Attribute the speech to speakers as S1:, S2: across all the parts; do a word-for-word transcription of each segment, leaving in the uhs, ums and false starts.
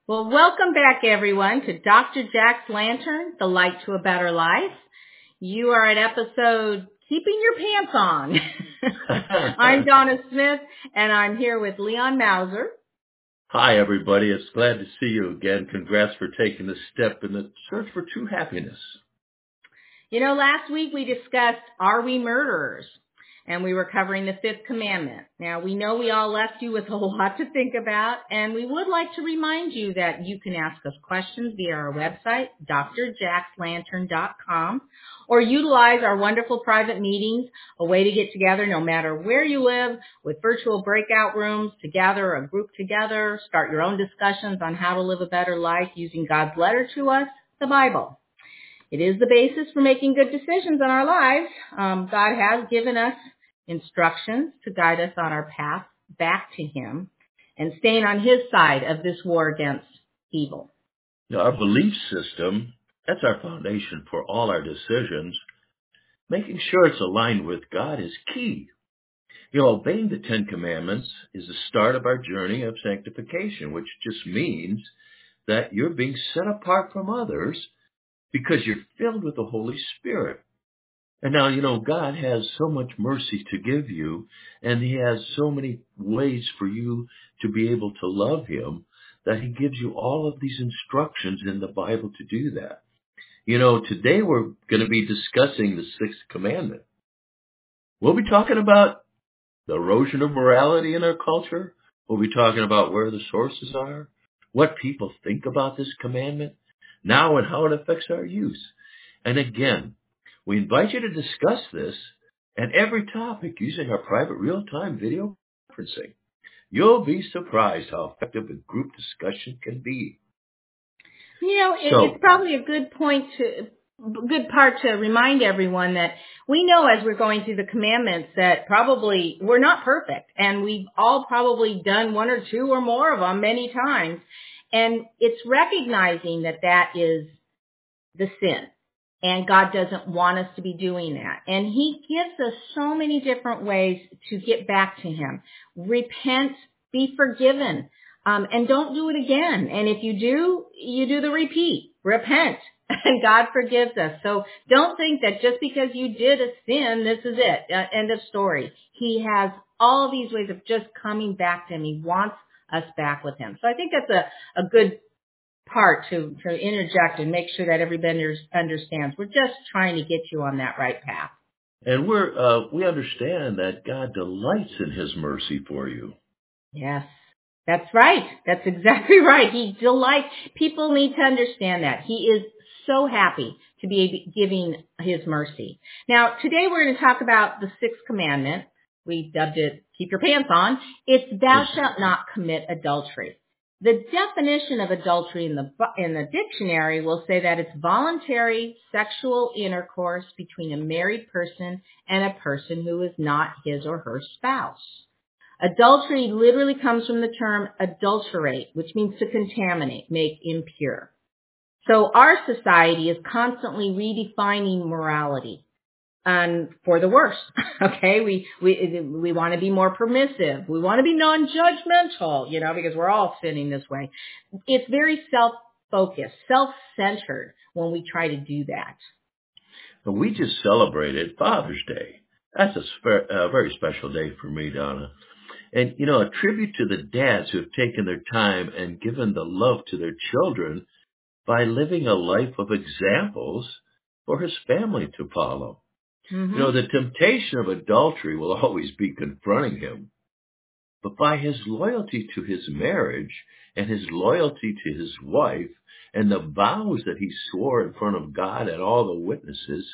S1: Well, welcome back, everyone, to Doctor Jack's Lantern, The Light to a Better Life. You are at episode Keeping Your Pants On. I'm Donna Smith, and I'm here with Leon Mauser.
S2: Hi, everybody. It's glad to see you again. Congrats for taking this step in the search for true happiness.
S1: You know, last week we discussed, are we murderers? And we were covering the fifth commandment. Now, we know we all left you with a lot to think about, and we would like to remind you that you can ask us questions via our website, D R jacks lantern dot com, or utilize our wonderful private meetings, a way to get together no matter where you live, with virtual breakout rooms to gather a group together, start your own discussions on how to live a better life using God's letter to us, the Bible. It is the basis for making good decisions in our lives. Um, God has given us instructions to guide us on our path back to Him and staying on His side of this war against evil.
S2: Now, our belief system, that's our foundation for all our decisions. Making sure it's aligned with God is key. You know, obeying the Ten Commandments is the start of our journey of sanctification, which just means that you're being set apart from others because you're filled with the Holy Spirit. And now, you know, God has so much mercy to give you, and He has so many ways for you to be able to love Him that He gives you all of these instructions in the Bible to do that. You know, today we're going to be discussing the sixth commandment. We'll be talking about the erosion of morality in our culture. We'll be talking about where the sources are, what people think about this commandment now, and how it affects our use. And again, we invite you to discuss this and every topic using our private real-time video conferencing. You'll be surprised how effective a group discussion can be.
S1: You know, it,
S2: So,
S1: it's probably a good point to, good part to remind everyone that we know as we're going through the commandments that probably we're not perfect, and we've all probably done one or two or more of them many times. And it's recognizing that that is the sin. And God doesn't want us to be doing that. And He gives us so many different ways to get back to Him. Repent, be forgiven, um, and don't do it again. And if you do, you do the repeat. Repent, and God forgives us. So don't think that just because you did a sin, this is it. Uh, end of story. He has all these ways of just coming back to Him. He wants us back with Him. So I think that's a, a good part to, to interject and make sure that everybody understands. We're just trying to get you on that right path.
S2: And we're uh, we understand that God delights in His mercy for you.
S1: Yes, that's right. That's exactly right. He delights. People need to understand that. He is so happy to be giving His mercy. Now, today we're going to talk about the sixth commandment. We dubbed it, keep your pants on. It's thou shalt not commit adultery. The definition of adultery in the in the dictionary will say that it's voluntary sexual intercourse between a married person and a person who is not his or her spouse. Adultery literally comes from the term adulterate, which means to contaminate, make impure. So our society is constantly redefining morality. And for the worse, okay? We, we, we want to be more permissive. We want to be non-judgmental, you know, because we're all sinning this way. It's very self-focused, self-centered when we try to do that.
S2: Well, we just celebrated Father's Day. That's a, spe- a very special day for me, Donna. And, you know, a tribute to the dads who have taken their time and given the love to their children by living a life of examples for his family to follow. Mm-hmm. You know, the temptation of adultery will always be confronting him. But by his loyalty to his marriage and his loyalty to his wife and the vows that he swore in front of God and all the witnesses,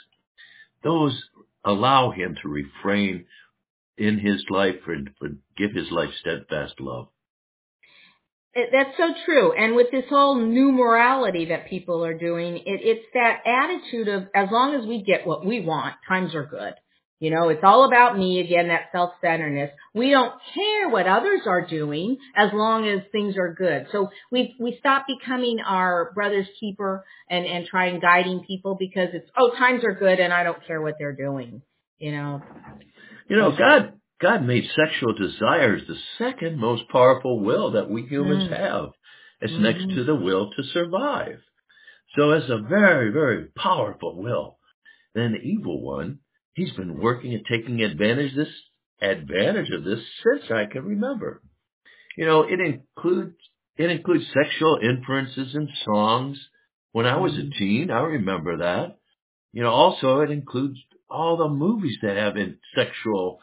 S2: those allow him to refrain in his life and give his life steadfast love.
S1: That's so true. And with this whole new morality that people are doing, it, it's that attitude of as long as we get what we want, times are good. You know, it's all about me again, that self-centeredness. We don't care what others are doing as long as things are good. So we we stop becoming our brother's keeper and, and trying guiding people because it's, oh, times are good and I don't care what they're doing. You know.
S2: You know, God God made sexual desires the second most powerful will that we humans mm. have. It's next
S1: Mm-hmm.
S2: to the will to survive. So it's a very, very powerful will. Then the evil one, he's been working at taking advantage this advantage of this since I can remember. You know, it includes it includes sexual inferences in songs. When I was a
S1: Mm-hmm.
S2: teen, I remember that. You know, also it includes all the movies that have in sexual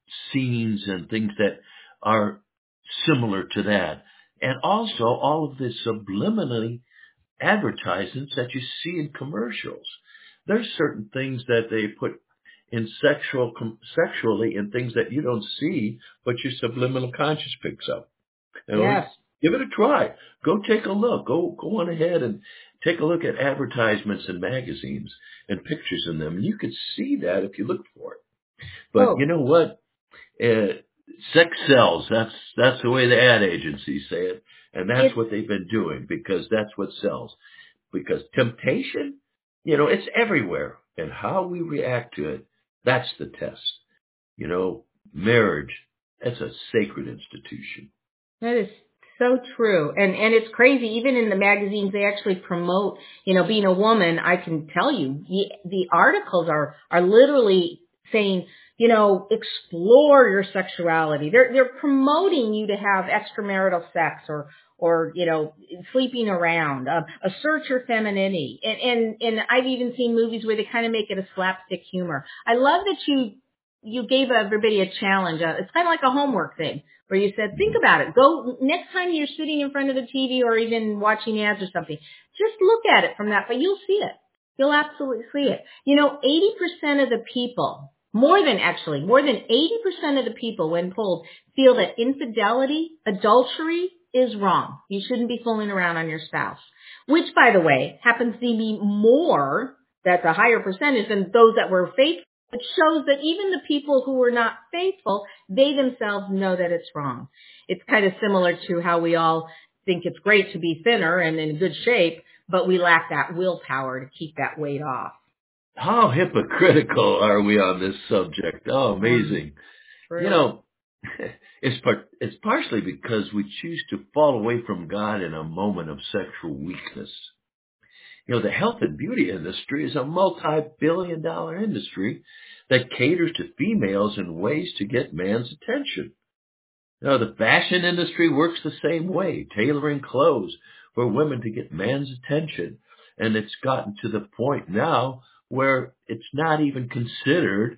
S2: scenes and things that are similar to that. And also all of the subliminally advertisements that you see in commercials. There's certain things that they put in sexual com- sexually in things that you don't see, but your subliminal conscious picks up. And
S1: Yes.
S2: give it a try. Go take a look. Go go on ahead and take a look at advertisements in magazines and pictures in them. You could see that if you look for it. But you
S1: Oh,
S2: know what? Uh, sex sells. That's that's the way the ad agencies say it, and that's
S1: it's
S2: what they've been doing because that's what sells. Because temptation, you know, it's everywhere, and how we react to it, that's the test. You know, marriage, that's a sacred institution.
S1: that is so true. And and it's crazy. Even in the magazines, they actually promote, you know, being a woman. I can tell you, the, the articles are are literally saying, you know, explore your sexuality. They're they're promoting you to have extramarital sex or or you know, sleeping around, uh, assert your femininity. And and and I've even seen movies where they kind of make it a slapstick humor. I love that you you gave everybody a challenge. Uh, It's kind of like a homework thing where you said, think
S2: Mhm.
S1: about it. Go next time you're sitting in front of the T V or even watching ads or something, just look at it from that, but you'll see it. You'll absolutely see it. You know, eighty percent of the people, more than actually, more than eighty percent of the people when polled feel that infidelity, adultery is wrong. You shouldn't be fooling around on your spouse, which by the way, happens to be more, that's a higher percentage than those that were faithful. It shows that even the people who were not faithful, they themselves know that it's wrong. It's kind of similar to how we all think it's great to be thinner and in good shape, but we lack that willpower to keep that weight off.
S2: How hypocritical are we on this subject? Oh,
S1: Mm,
S2: amazing. You
S1: true.
S2: know, it's part, it's partially because we choose to fall away from God in a moment of sexual weakness. You know, the health and beauty industry is a multi-billion dollar industry that caters to females in ways to get man's attention. You know, the fashion industry works the same way, tailoring clothes for women to get man's attention. And it's gotten to the point now where it's not even considered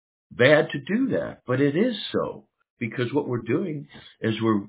S2: bad to do that. But it is so because what we're doing is we're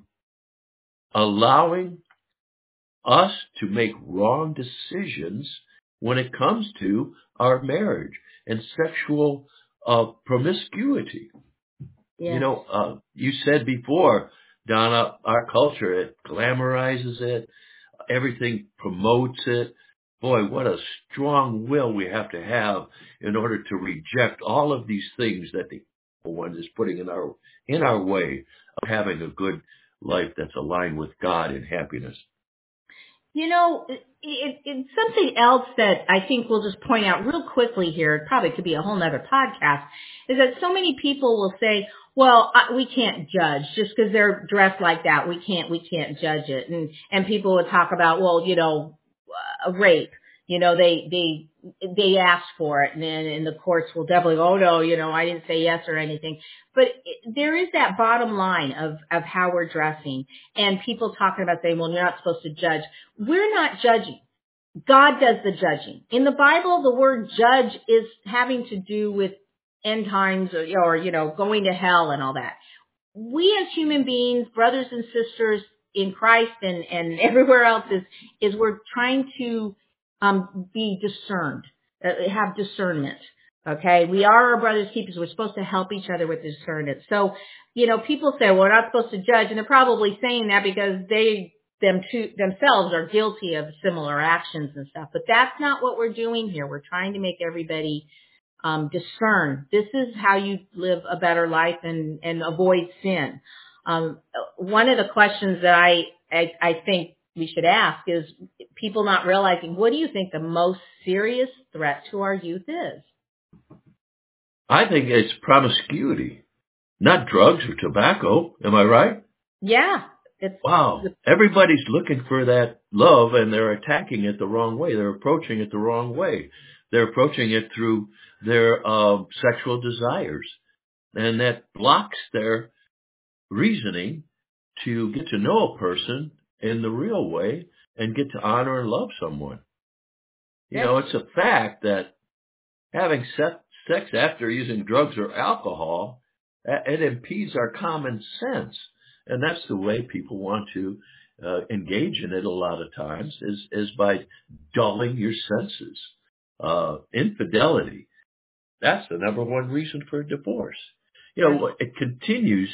S2: allowing us to make wrong decisions when it comes to our marriage and sexual uh, promiscuity. You
S1: Yes.
S2: know, uh, you said before, Donna, our culture, it glamorizes it. Everything promotes it. Boy, what a strong will we have to have in order to reject all of these things that the evil one is putting in our in our way of having a good life that's aligned with God and happiness.
S1: You know, it, it, it's something else that I think we'll just point out real quickly here. It probably could be a whole nother podcast. Is that so many people will say, "Well, I, we can't judge just because they're dressed like that. We can't, we can't judge it." And and people would talk about, well, you know, uh, rape. You know, they they they asked for it, and then and the courts will definitely, oh no, you know, I didn't say yes or anything. But it, there is that bottom line of of how we're dressing, and people talking about saying, well, you're not supposed to judge. We're not judging. God does the judging. In the Bible, the word judge is having to do with end times or, or, you know, going to hell and all that. We as human beings, brothers and sisters in Christ and, and everywhere else is, is we're trying to um, be discerned, uh, have discernment. Okay. We are our brother's keepers. We're supposed to help each other with discernment. So, you know, people say, well, we're not supposed to judge. And they're probably saying that because they them to themselves are guilty of similar actions and stuff. But that's not what we're doing here. We're trying to make everybody um, discern. This is how you live a better life and, and avoid sin. Um, one of the questions that I, I I think we should ask is people not realizing, what do you think the most serious threat to our youth is?
S2: I think it's promiscuity, not drugs or tobacco. Am I right?
S1: Yeah. It's,
S2: Wow. Everybody's looking for that love and they're attacking it the wrong way. They're approaching it the wrong way. They're approaching it through their uh, sexual desires. And that blocks their reasoning to get to know a person in the real way and get to honor and love someone. You know, it's a fact that having se- sex after using drugs or alcohol, uh, it impedes our common sense. And that's the way people want to uh, engage in it a lot of times, is, is by dulling your senses. Uh, infidelity, that's the number one reason for divorce. You know, it continues,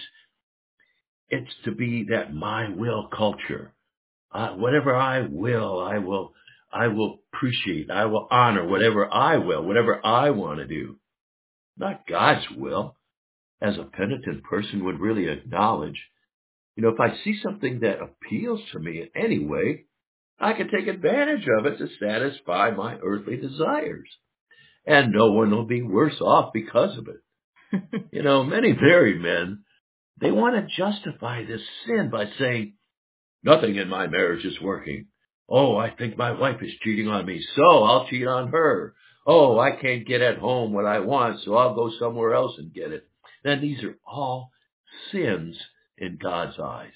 S2: it's to be that my will culture. Uh, whatever I will, I will, I will appreciate, I will honor whatever I will, whatever I want to do. Not God's will, as a penitent person would really acknowledge. You know, if I see something that appeals to me in any way, I can take advantage of it to satisfy my earthly desires. And no one will be worse off because of it. You know, many married men, they want to justify this sin by saying, nothing in my marriage is working. Oh, I think my wife is cheating on me, so I'll cheat on her. Oh, I can't get at home what I want, so I'll go somewhere else and get it. Then these are all sins in God's eyes.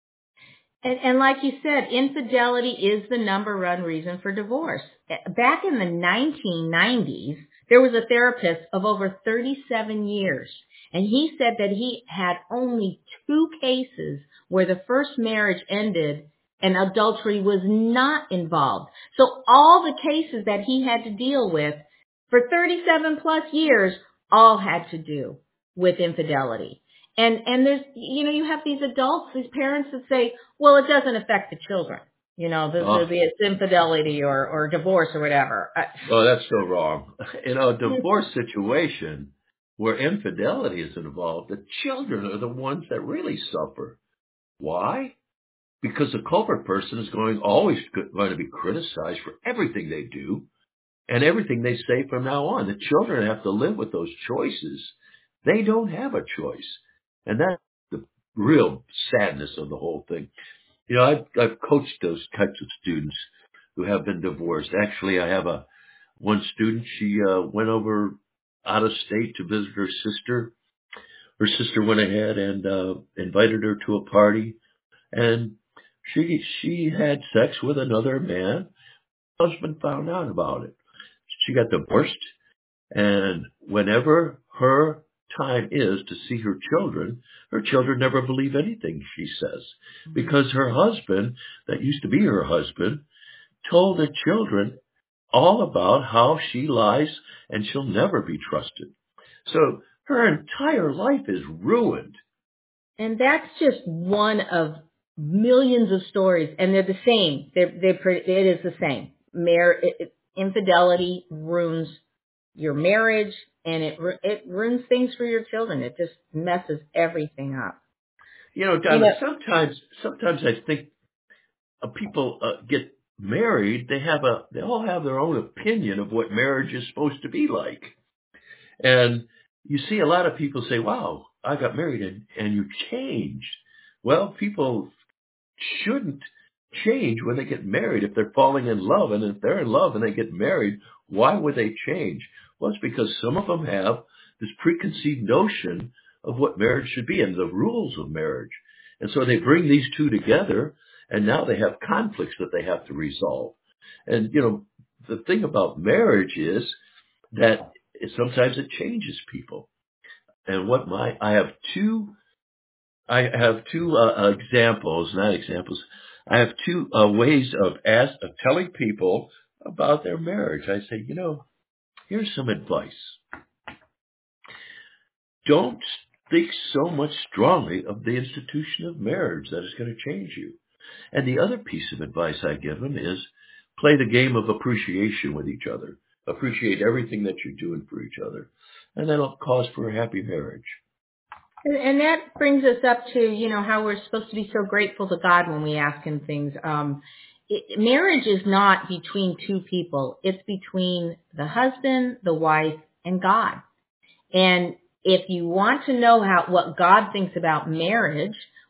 S1: And, and like you said, infidelity is the number one reason for divorce. Back in the nineteen nineties, there was a therapist of over thirty-seven years, and he said that he had only two cases where the first marriage ended and adultery was not involved. So all the cases that he had to deal with for thirty-seven plus years all had to do with infidelity. And, and there's, you know, you have these adults, these parents that say, well, it doesn't affect the children. You know, the,
S2: Oh.
S1: the, it's infidelity or, or divorce or whatever.
S2: Oh, that's so wrong. In a divorce situation where infidelity is involved, the children are the ones that really suffer. Why? Because the culprit person is going always going to be criticized for everything they do and everything they say from now on. The children have to live with those choices. They don't have a choice. And that's the real sadness of the whole thing. You know, I've, I've coached those types of students who have been divorced. Actually, I have a one student. She uh, went over out of state to visit her sister. Her sister went ahead and uh, invited her to a party, and she she had sex with another man. Her husband found out about it. She got divorced, and whenever her time is to see her children, her children never believe anything she says, because her husband, that used to be her husband, told the children all about how she lies and she'll never be trusted. So her entire life is ruined.
S1: And that's just one of millions of stories, and they're the same. They're, they're, it is the same. Mar- it, it, infidelity ruins your marriage, and it it ruins things for your children. It just messes everything up.
S2: You know, Donna, you know, sometimes sometimes I think uh, people uh, get married. They have a they all have their own opinion of what marriage is supposed to be like, and you see a lot of people say, "Wow, I got married and and you changed." Well, people shouldn't change when they get married if they're falling in love, and if they're in love and they get married, why would they change? Well, it's because some of them have this preconceived notion of what marriage should be and the rules of marriage. And so they bring these two together, and now they have conflicts that they have to resolve. And, you know, the thing about marriage is that it, sometimes it changes people. And what my, I have two, I have two uh, examples, not examples, I have two uh, ways of, ask, of telling people about their marriage. I say, you know, here's some advice. Don't think so much strongly of the institution of marriage that is going to change you. And the other piece of advice I give them is play the game of appreciation with each other. Appreciate everything that you're doing for each other. And that'll cause for a happy marriage.
S1: And, and that brings us up to, you know, how we're supposed to be so grateful to God when we ask Him things. Um, it, marriage is not between two people. It's between the husband, the wife, and God. And if you want to know how what God thinks about marriage,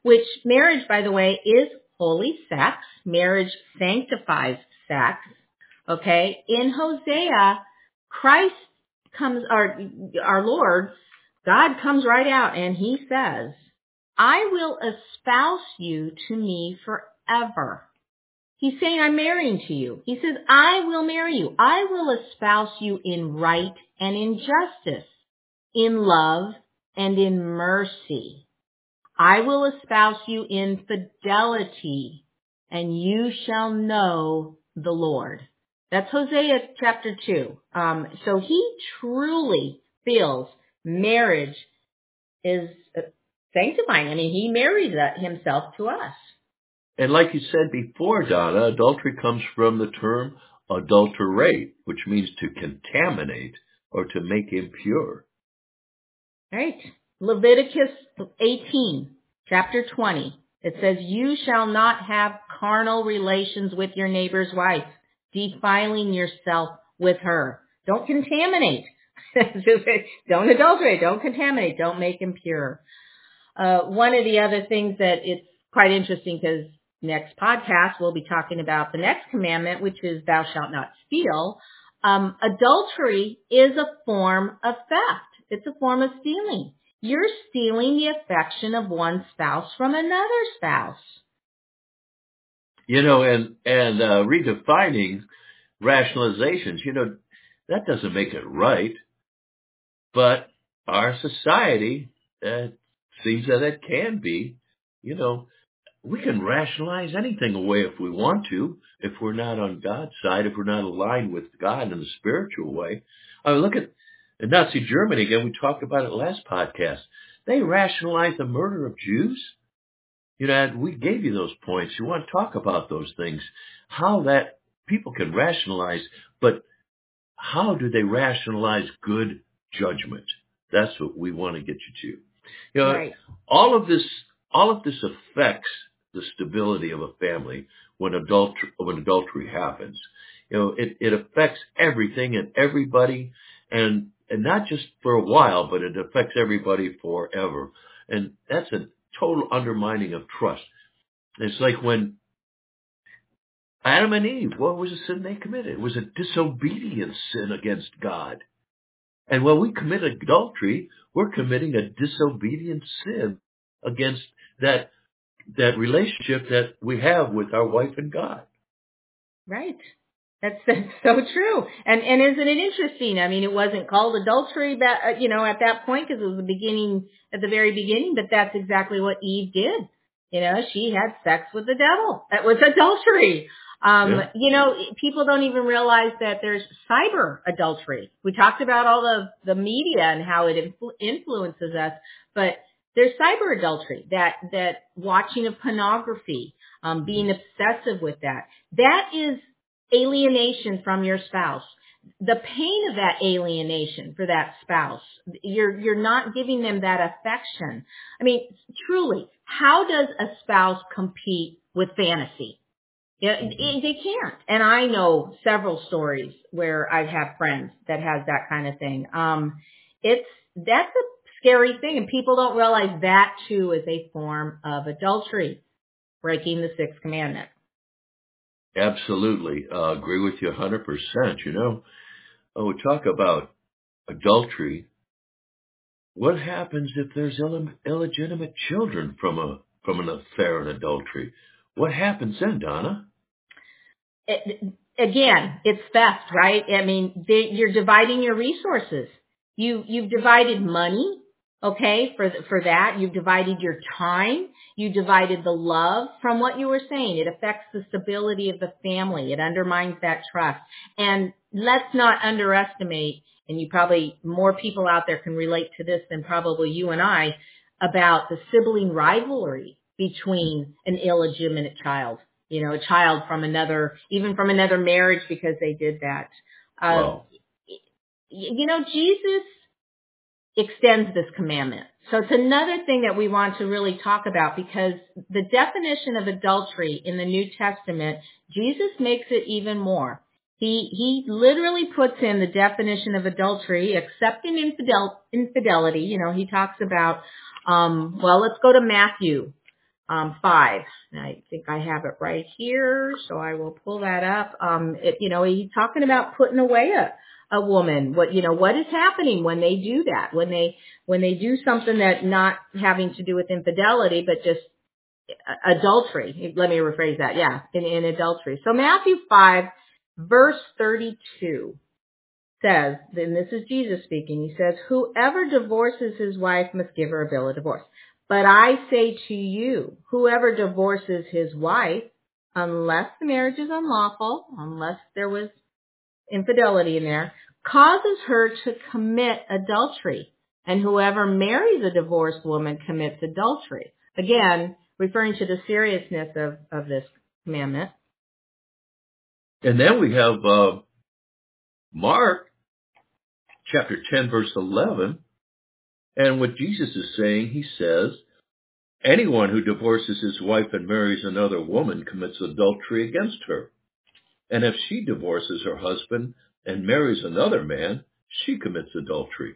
S1: which marriage, by the way, is holy sex. Marriage sanctifies sex. Okay. In Hosea, Christ comes, our, our Lord, God comes right out and he says, I will espouse you to me forever. He's saying, I'm marrying to you. He says, I will marry you. I will espouse you in right and in justice, in love and in mercy. I will espouse you in fidelity, and you shall know the Lord. That's Hosea chapter two. Um, so he truly feels marriage is sanctifying. I mean, he marries himself to us.
S2: And like you said before, Donna, adultery comes from the term adulterate, which means to contaminate or to make impure.
S1: Right. Leviticus eighteen, chapter twenty. It says, you shall not have carnal relations with your neighbor's wife, defiling yourself with her. Don't contaminate. Don't adulterate. Don't contaminate. Don't make impure. Uh, one of the other things that it's quite interesting, because next podcast we'll be talking about the next commandment, which is thou shalt not steal. Um, adultery is a form of theft. It's a form of stealing. You're stealing the affection of one spouse from another spouse.
S2: You know, and, and uh, redefining rationalizations, you know, that doesn't make it right. But our society uh, seems that it can be. You know, we can rationalize anything away if we want to, if we're not on God's side, if we're not aligned with God in the spiritual way. I mean, look at Nazi Germany again. We talked about it last podcast. They rationalized the murder of Jews. You know, and we gave you those points. You want to talk about those things, how that people can rationalize, but how do they rationalize good judgment? That's what we want to get you to. You know,
S1: Right.
S2: all of this, all of this affects the stability of a family when adultery, when adultery happens. You know, it, it affects everything and everybody, and and not just for a while, but it affects everybody forever. And that's a total undermining of trust. It's like when Adam and Eve, what was the sin they committed? It was a disobedient sin against God. And when we commit adultery, we're committing a disobedient sin against that that relationship that we have with our wife and God.
S1: Right. That's, that's so true. And and isn't it interesting? I mean, it wasn't called adultery, that, you know, at that point, because it was the beginning, at the very beginning, but that's exactly what Eve did. You know, she had sex with the devil. That was adultery. Um,
S2: Yeah.
S1: You know, people don't even realize that there's cyber adultery. We talked about all the, the media and how it influ- influences us, but there's cyber adultery, that, that watching of pornography, um, being obsessive with that. That is alienation from your spouse. The pain of that alienation for that spouse, you're, you're not giving them that affection. I mean, truly, how does a spouse compete with fantasy? Yeah, they can't. And I know several stories where I have friends that has that kind of thing. Um, it's, that's a scary thing. And people don't realize that too is a form of adultery, breaking the sixth commandment.
S2: Absolutely. Uh, agree with you one hundred percent. You know, oh, we talk about adultery. What happens if there's Ill- illegitimate children from a from an affair and adultery? What happens then, Donna?
S1: It, again, it's theft, right? I mean, they, you're dividing your resources. You, you've divided money, okay, for, for that. You've divided your time. You divided the love. From what you were saying, it affects the stability of the family. It undermines that trust. And let's not underestimate, and you probably, more people out there can relate to this than probably you and I, about the sibling rivalry between an illegitimate child. You know, a child from another, even from another marriage, because they did that. Uh,
S2: Wow.
S1: You know, Jesus extends this commandment. So it's another thing that we want to really talk about, because the definition of adultery in the New Testament, Jesus makes it even more. He, he literally puts in the definition of adultery, accepting infidel, infidelity. You know, he talks about, um, well, let's go to Matthew. um, five. And I think I have it right here, so I will pull that up. Um, it, you know, he's talking about putting away a, a woman. What, you know, what is happening when they do that? When they, when they do something that not having to do with infidelity, but just adultery. Let me rephrase that. Yeah, in, in adultery. So Matthew five, verse thirty-two says, and this is Jesus speaking, he says, whoever divorces his wife must give her a bill of divorce. But I say to you, whoever divorces his wife, unless the marriage is unlawful, unless there was infidelity in there, causes her to commit adultery. And whoever marries a divorced woman commits adultery. Again, referring to the seriousness of, of this commandment.
S2: And then we have uh, Mark chapter ten, verse eleven. And what Jesus is saying, he says, anyone who divorces his wife and marries another woman commits adultery against her. And if she divorces her husband and marries another man, she commits adultery.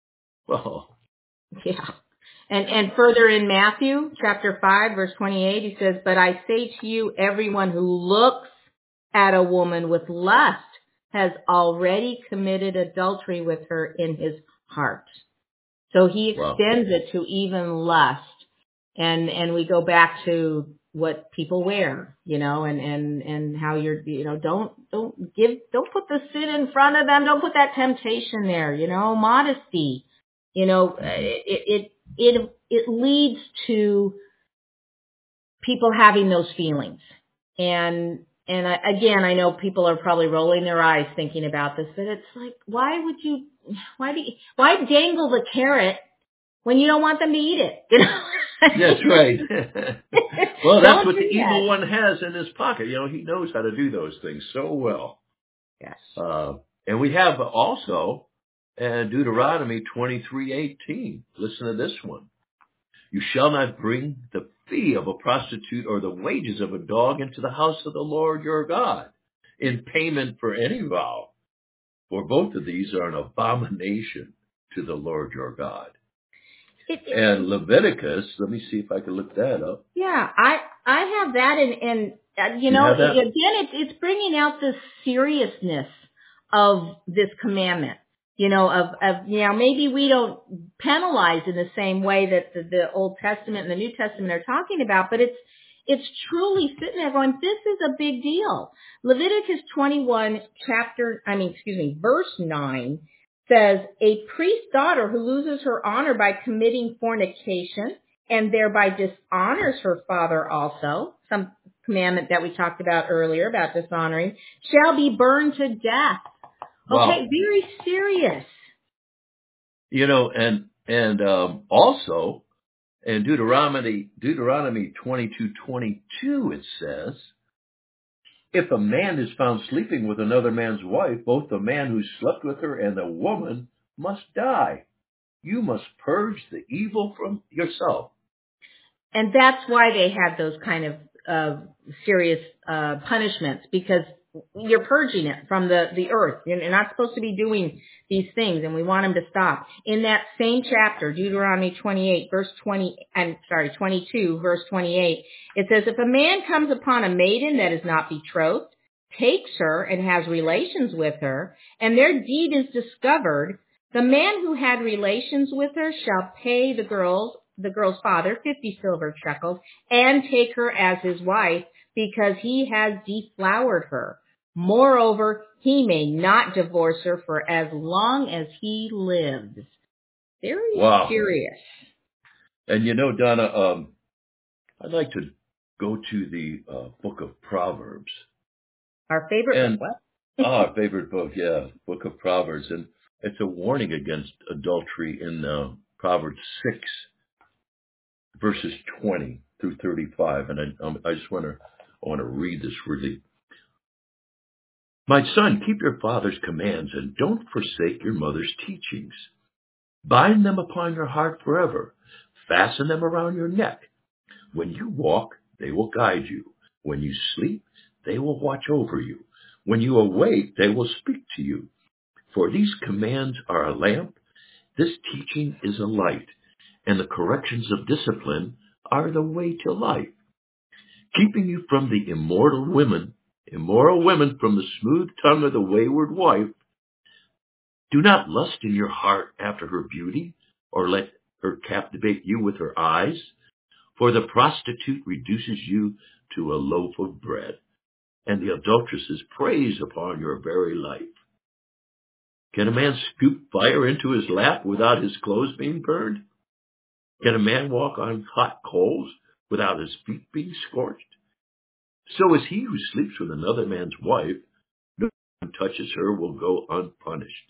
S2: Well,
S1: yeah. And, and further in Matthew chapter five, verse twenty-eight, he says, but I say to you, everyone who looks at a woman with lust has already committed adultery with her in his heart. So he extends wow. it to even lust. And, and we go back to what people wear, you know, and, and, and how you're, you know, don't, don't give, don't put the sin in front of them. Don't put that temptation there, you know, modesty, you know, it, it, it, it leads to people having those feelings. And, and I, again, I know people are probably rolling their eyes thinking about this, but it's like, why would you, why do you, why dangle the carrot when you don't want them to eat it? You know?
S2: That's right. Well, that's what the evil one has in his pocket. You know, he knows how to do those things so well.
S1: Yes.
S2: Uh, and we have also uh, Deuteronomy twenty-three eighteen. Listen to this one. You shall not bring the fee of a prostitute or the wages of a dog into the house of the Lord your God in payment for any vow. For both of these are an abomination to the Lord your God. It, it, and Leviticus, let me see if I can look that up.
S1: Yeah, I I have that, and and uh, you, you know, again, it's it's bringing out the seriousness of this commandment. You know, of of you know, maybe we don't penalize in the same way that the, the Old Testament and the New Testament are talking about, but it's it's truly sitting there going, this is a big deal. Leviticus twenty-one, chapter, I mean, excuse me, verse nine. Says, a priest's daughter who loses her honor by committing fornication and thereby dishonors her father also, some commandment that we talked about earlier about dishonoring, shall be burned to death.
S2: Wow.
S1: Okay, very serious.
S2: You know, and and um, also in Deuteronomy Deuteronomy twenty-two twenty-two it says, if a man is found sleeping with another man's wife, both the man who slept with her and the woman must die. You must purge the evil from yourself.
S1: And that's why they had those kind of uh, serious uh, punishments, because you're purging it from the, the earth. You're not supposed to be doing these things, and we want them to stop. In that same chapter, Deuteronomy twenty-eight, verse twenty, I'm sorry, twenty-two, verse twenty-eight, it says, if a man comes upon a maiden that is not betrothed, takes her and has relations with her, and their deed is discovered, the man who had relations with her shall pay the girl's, the girl's father fifty silver shekels and take her as his wife, because he has deflowered her. Moreover, he may not divorce her for as long as he lives. Very
S2: wow.
S1: serious.
S2: And you know, Donna, um, I'd like to go to the uh, book of Proverbs.
S1: Our favorite
S2: and,
S1: book, what?
S2: oh, our favorite book, yeah, book of Proverbs. And it's a warning against adultery in uh, Proverbs six, verses twenty through thirty-five. And I, um, I just want to I want to read this really. My son, keep your father's commands and don't forsake your mother's teachings. Bind them upon your heart forever. Fasten them around your neck. When you walk, they will guide you. When you sleep, they will watch over you. When you awake, they will speak to you. For these commands are a lamp, this teaching is a light, and the corrections of discipline are the way to life, keeping you from the immortal women, immoral women from the smooth tongue of the wayward wife. Do not lust in your heart after her beauty, or let her captivate you with her eyes, for the prostitute reduces you to a loaf of bread, and the adulteress preys upon your very life. Can a man scoop fire into his lap without his clothes being burned? Can a man walk on hot coals without his feet being scorched? So is he who sleeps with another man's wife. No one who touches her will go unpunished.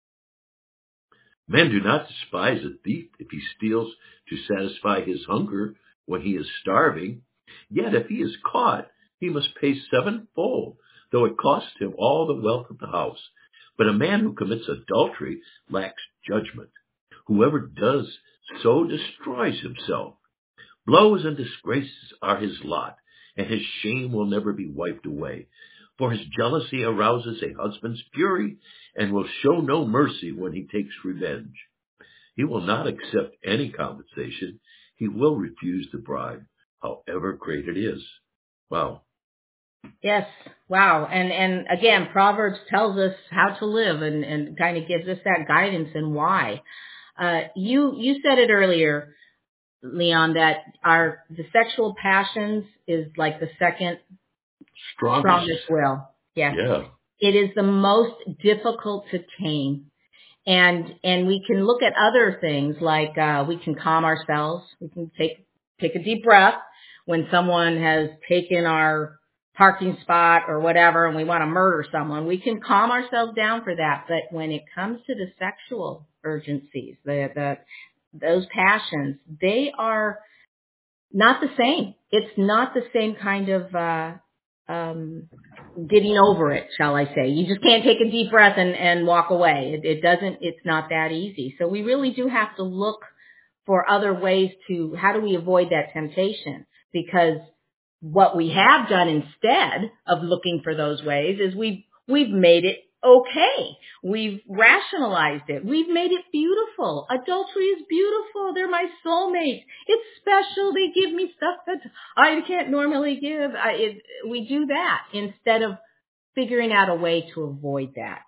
S2: Men do not despise a thief if he steals to satisfy his hunger when he is starving. Yet if he is caught, he must pay sevenfold, though it costs him all the wealth of the house. But a man who commits adultery lacks judgment. Whoever does so destroys himself. Blows and disgraces are his lot, and his shame will never be wiped away. For his jealousy arouses a husband's fury, and will show no mercy when he takes revenge. He will not accept any compensation. He will refuse the bribe, however great it is. Wow.
S1: Yes. Wow. And and again, Proverbs tells us how to live and, and kind of gives us that guidance and why. Uh, you you said it earlier, Leon, that our the sexual passions is like the second
S2: Strongest.
S1: strongest will. Yes.
S2: Yeah.
S1: It is the most difficult to tame. And and we can look at other things like uh, we can calm ourselves. We can take take a deep breath when someone has taken our parking spot or whatever and we want to murder someone. We can calm ourselves down for that. But when it comes to the sexual urgencies, the the those passions, they are not the same. It's not the same kind of uh, um, getting over it, shall I say. You just can't take a deep breath and, and walk away. It, it doesn't, it's not that easy. So we really do have to look for other ways to, how do we avoid that temptation? Because what we have done instead of looking for those ways is we've, we've made it okay. We've rationalized it. We've made it beautiful. Adultery is beautiful. They're my soulmates. It's special. They give me stuff that I can't normally give. I, it, we do that instead of figuring out a way to avoid that.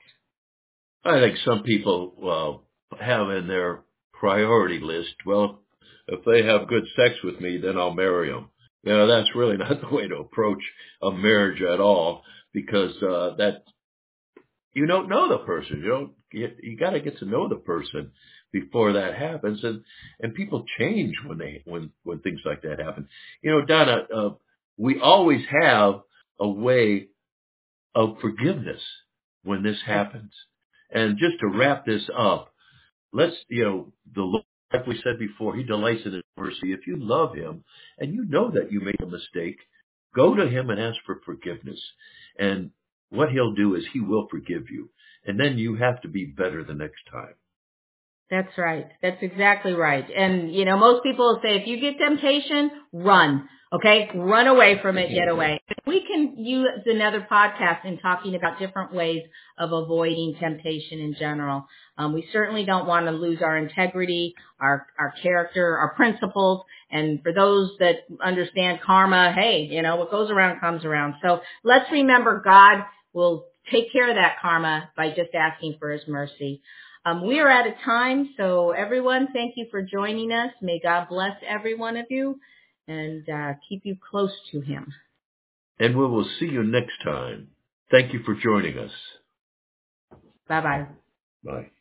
S2: I think some people uh, have in their priority list, well, if they have good sex with me, then I'll marry them. You know, that's really not the way to approach a marriage at all, because uh, that you don't know the person. You don't get, you got to get to know the person before that happens, and and people change when they when when things like that happen. You know, Donna, uh, we always have a way of forgiveness when this happens. And just to wrap this up, let's, you know, the Lord, like we said before, he delights in his mercy. If you love him and you know that you made a mistake, go to him and ask for forgiveness. And what he'll do is he will forgive you. And then you have to be better the next time.
S1: That's right. That's exactly right. And, you know, most people say, if you get temptation, run. Okay? Run away from it, get away. We can use another podcast in talking about different ways of avoiding temptation in general. Um, we certainly don't want to lose our integrity, our, our character, our principles. And for those that understand karma, hey, you know, what goes around comes around. So let's remember God will take care of that karma by just asking for his mercy. Um, we are out of time, so everyone, thank you for joining us. May God bless every one of you and uh, keep you close to him.
S2: And we will see you next time. Thank you for joining us.
S1: Bye-bye.
S2: Bye.